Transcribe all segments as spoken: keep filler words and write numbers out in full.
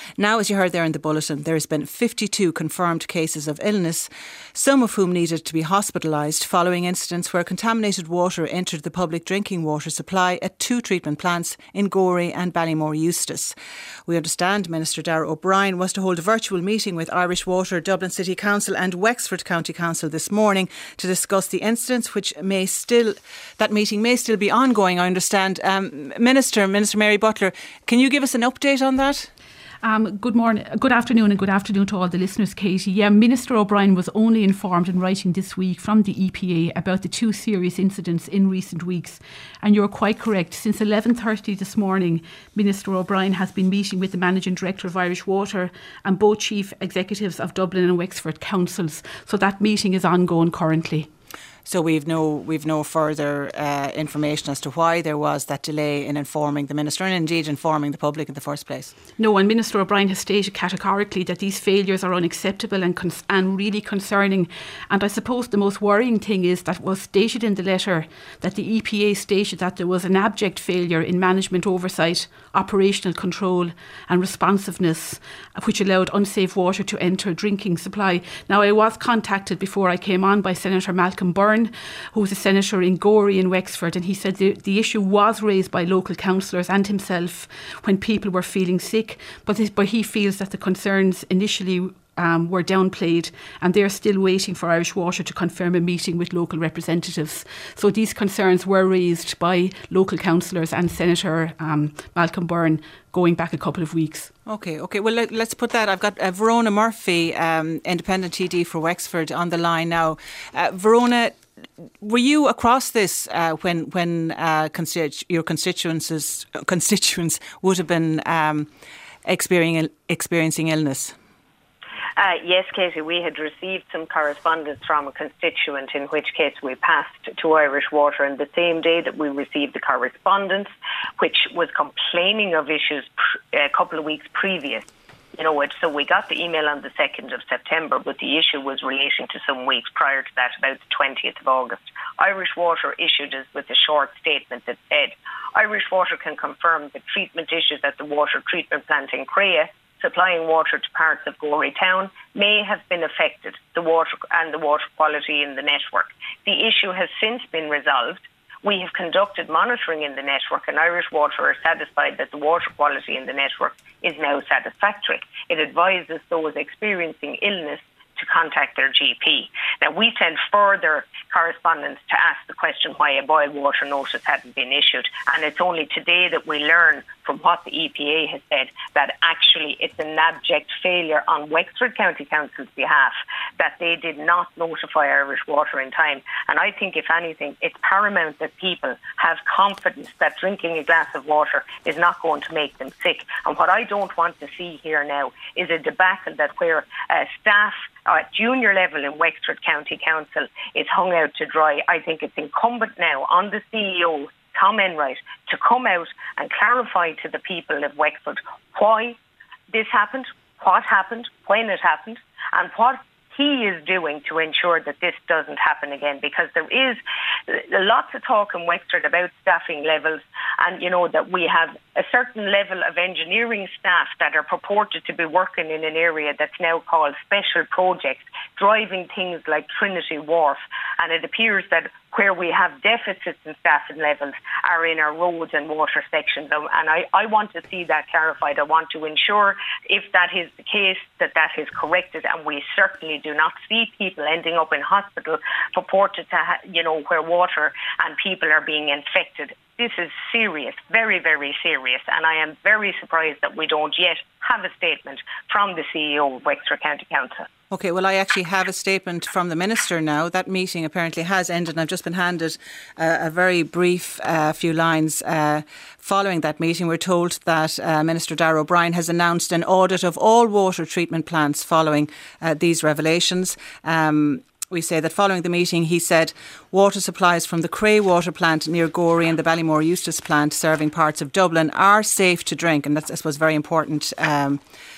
Now, as you heard there in the bulletin, there has been fifty-two confirmed cases of illness, some of whom needed to be hospitalised following incidents where contaminated water entered the public drinking water supply at two treatment plants in Gorey and Ballymore Eustace. We understand Minister Darragh O'Brien was to hold a virtual meeting with Irish Water, Dublin City Council and Wexford County Council this morning to discuss the incidents, which may still, that meeting may still be ongoing, I understand. Um, Minister, Minister Mary Butler, can you give us an update on that? Um, good morning, good afternoon and good afternoon to all the listeners, Katie. Yeah, Minister O'Brien was only informed in writing this week from the E P A about the two serious incidents in recent weeks. And you're quite correct. Since eleven thirty this morning, Minister O'Brien has been meeting with the Managing Director of Irish Water and both Chief Executives of Dublin and Wexford Councils. So that meeting is ongoing currently. So we've no we've no further uh, information as to why there was that delay in informing the Minister and indeed informing the public in the first place. No, and Minister O'Brien has stated categorically that these failures are unacceptable and, cons- and really concerning. And I suppose the most worrying thing is that was stated in the letter that the E P A stated that there was an abject failure in management oversight, operational control and responsiveness, which allowed unsafe water to enter drinking supply. Now, I was contacted before I came on by Senator Malcolm Byrne, who was a senator in Gorey and Wexford, and he said the, the issue was raised by local councillors and himself when people were feeling sick, but, this, but he feels that the concerns initially um, were downplayed and they're still waiting for Irish Water to confirm a meeting with local representatives. So these concerns were raised by local councillors and Senator um, Malcolm Byrne going back a couple of weeks. OK, OK. Well, let, let's put that. I've got uh, Verona Murphy, um, Independent T D for Wexford, on the line now. Uh, Verona, were you across this uh, when when uh, constitu- your constituents constituents would have been um, experiencing experiencing illness? Uh, yes, Katie, we had received some correspondence from a constituent, in which case we passed to Irish Water on the same day that we received the correspondence, which was complaining of issues pr- a couple of weeks previous. You know, so we got the email on the second of September, but the issue was relating to some weeks prior to that, about the twentieth of August. Irish Water issued us with a short statement that said, Irish Water can confirm that treatment issues at the water treatment plant in Crea, supplying water to parts of Gorey town, may have been affected, the water and the water quality in the network. The issue has since been resolved. We have conducted monitoring in the network, and Irish Water are satisfied that the water quality in the network is now satisfactory. It advises those experiencing illness to contact their G P. Now, we sent further correspondence to ask the question why a boil water notice hadn't been issued, and it's only today that we learn from what the E P A has said that actually it's an abject failure on Wexford County Council's behalf, that they did not notify Irish Water in time. And I think, if anything, it's paramount that people have confidence that drinking a glass of water is not going to make them sick. And what I don't want to see here now is a debacle that where uh, staff at junior level in Wexford County Council is hung out to dry. I think it's incumbent now on the C E O, Tom Enright, to come out and clarify to the people of Wexford why this happened, what happened, when it happened, and what he is doing to ensure that this doesn't happen again. Because there is lots of talk in Wexford about staffing levels, and you know that we have a certain level of engineering staff that are purported to be working in an area that's now called special projects, driving things like Trinity Wharf, and it appears that where we have deficits in staffing levels are in our roads and water sections. And I, I want to see that clarified. I want to ensure, if that is the case, that that is corrected, and we certainly do not see people ending up in hospital purported to, ha- you know, where water and people are being infected. This is serious, very, very serious, and I am very surprised that we don't yet have a statement from the C E O of Wexford County Council. OK, well, I actually have a statement from the Minister now. That meeting apparently has ended, and I've just been handed uh, a very brief uh, few lines uh, following that meeting. We're told that uh, Minister Darragh O'Brien has announced an audit of all water treatment plants following uh, these revelations. Um, We say that following the meeting, he said, water supplies from the Crea water plant near Gorey and the Ballymore Eustace plant serving parts of Dublin are safe to drink. And that's, I suppose, very important um,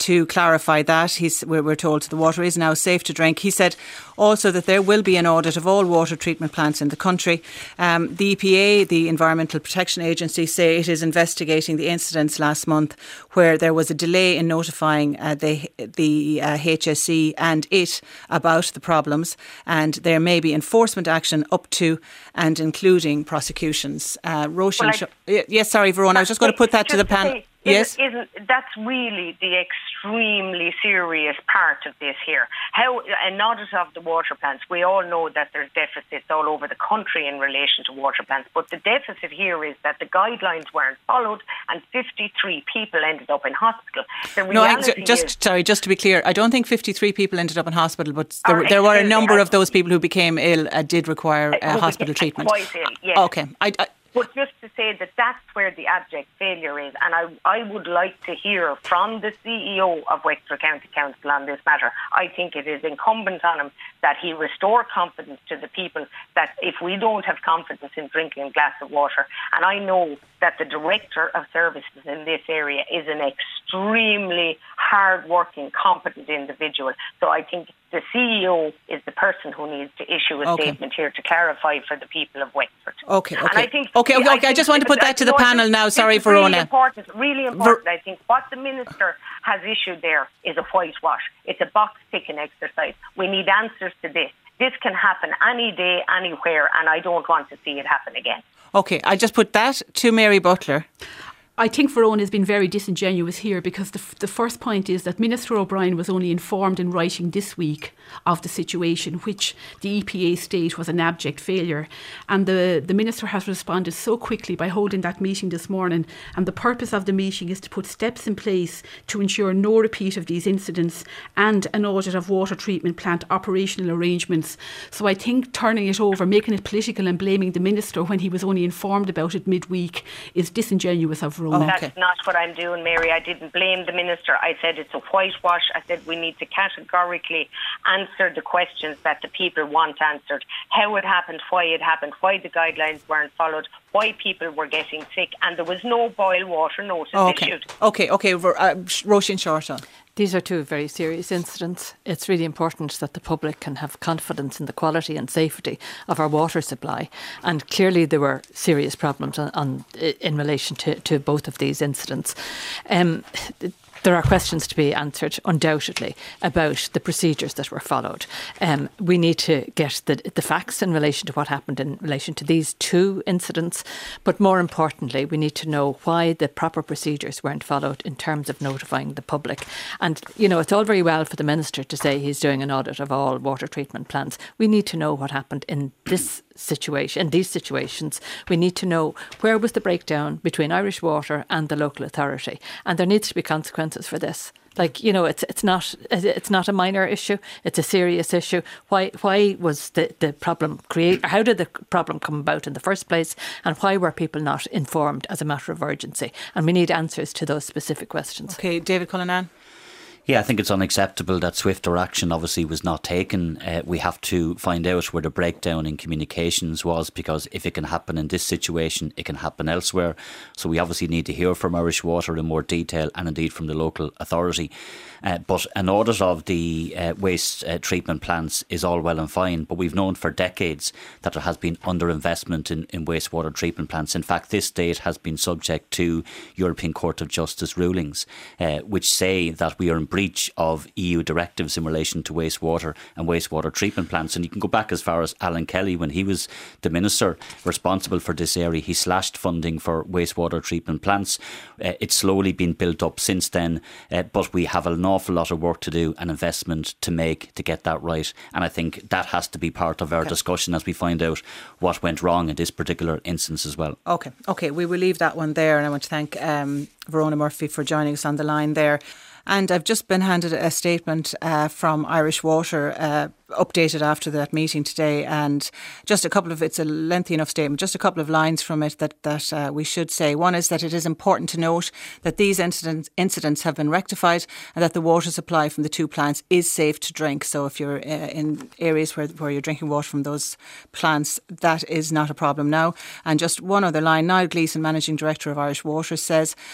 to clarify that, he's, we're, we're told the water is now safe to drink. He said also that there will be an audit of all water treatment plants in the country. Um, the E P A, the Environmental Protection Agency, say it is investigating the incidents last month where there was a delay in notifying uh, the, the uh, H S E and it about the problems, and there may be enforcement action up to and including prosecutions. Uh, Roisin, well, I, yes, sorry, Verona, I was just going to put that to the panel. Say, yes, isn't, isn't, that's really the extremely serious part of this here. How an audit of the water plants, we all know that there's deficits all over the country in relation to water plants, but the deficit here is that the guidelines weren't followed and fifty-three people ended up in hospital. The no, I, reality just is, sorry, just to be clear, I don't think fifty-three people ended up in hospital, but there, Or, there were a excuse me, number I- of those people who became ill uh, did require uh, who hospital became treatment. quite ill, yes. Okay, I, I, But just to say that that's where the abject failure is, and I, I would like to hear from the C E O of Wexford County Council on this matter. I think it is incumbent on him that he restore confidence to the people, that if we don't have confidence in drinking a glass of water, and I know that the Director of Services in this area is an extremely hard-working, competent individual. So I think the C E O is the person who needs to issue a Okay. statement here to clarify for the people of Wexford. Okay, And okay. I think, Okay, okay, I okay, I think just want to put that to the no, I panel think now. this Sorry, is really Verona. important, really important. I think what the Minister has issued there is a whitewash. It's a box-ticking exercise. We need answers to this. This can happen any day, anywhere, and I don't want to see it happen again. Okay, I just put that to Mary Butler. I think Verona has been very disingenuous here, because the, f- the first point is that Minister O'Brien was only informed in writing this week of the situation, which the E P A state was an abject failure. And the, the Minister has responded so quickly by holding that meeting this morning. And the purpose of the meeting is to put steps in place to ensure no repeat of these incidents and an audit of water treatment plant operational arrangements. So I think turning it over, making it political and blaming the Minister when he was only informed about it midweek is disingenuous of Verona. Oh, That's okay. not what I'm doing, Mary. I didn't blame the Minister. I said it's a whitewash. I said we need to categorically answer the questions that the people want answered. How it happened, why it happened, why the guidelines weren't followed, why people were getting sick, and there was no boil water notice Oh, okay, issued. okay, okay. Ver- Uh, Roisin Shortall. These are two very serious incidents. It's really important that the public can have confidence in the quality and safety of our water supply. And clearly there were serious problems on, on, in relation to, to both of these incidents. Um, There are questions to be answered, undoubtedly, about the procedures that were followed. Um, we need to get the, the facts in relation to what happened in relation to these two incidents. But more importantly, we need to know why the proper procedures weren't followed in terms of notifying the public. And, you know, it's all very well for the Minister to say he's doing an audit of all water treatment plants. We need to know what happened in this situation, in these situations. We need to know where was the breakdown between Irish Water and the local authority. And there needs to be consequences for this. Like, you know, it's it's not it's not a minor issue. It's a serious issue. Why why was the, the problem created? How did the problem come about in the first place? And why were people not informed as a matter of urgency? And we need answers to those specific questions. Okay, David Cullinan. Yeah, I think it's unacceptable that swifter action obviously was not taken. Uh, we have to find out where the breakdown in communications was, because if it can happen in this situation, it can happen elsewhere. So we obviously need to hear from Irish Water in more detail, and indeed from the local authority. Uh, but an audit of the uh, waste uh, treatment plants is all well and fine, but we've known for decades that there has been underinvestment in, in wastewater treatment plants. In fact, this state has been subject to European Court of Justice rulings, uh, which say that we are in breach of E U directives in relation to wastewater and wastewater treatment plants. And you can go back as far as Alan Kelly, when he was the minister responsible for this area. He slashed funding for wastewater treatment plants. Uh, it's slowly been built up since then, uh, but we have an awful lot of work to do and investment to make to get that right. And I think that has to be part of our okay. discussion as we find out what went wrong in this particular instance as well. Okay, okay, we will leave that one there, and I want to thank um, Verona Murphy for joining us on the line there. And I've just been handed a statement uh, from Irish Water, uh, updated after that meeting today, and just a couple of, it's a lengthy enough statement, just a couple of lines from it that, that uh, we should say. One is that it is important to note that these incidents, incidents have been rectified and that the water supply from the two plants is safe to drink. So if you're uh, in areas where, where you're drinking water from those plants, that is not a problem now. And just one other line, Niall Gleeson, Managing Director of Irish Water, says,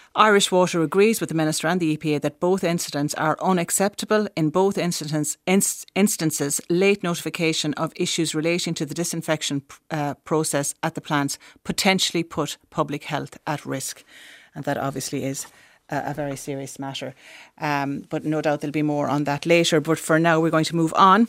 Irish Water agrees with the Minister and the E P A that both incidents are unacceptable. In both instance, inst- instances, late notification of issues relating to the disinfection uh, process at the plants potentially put public health at risk. And that obviously is a, a very serious matter. Um, but no doubt there'll be more on that later. But for now, we're going to move on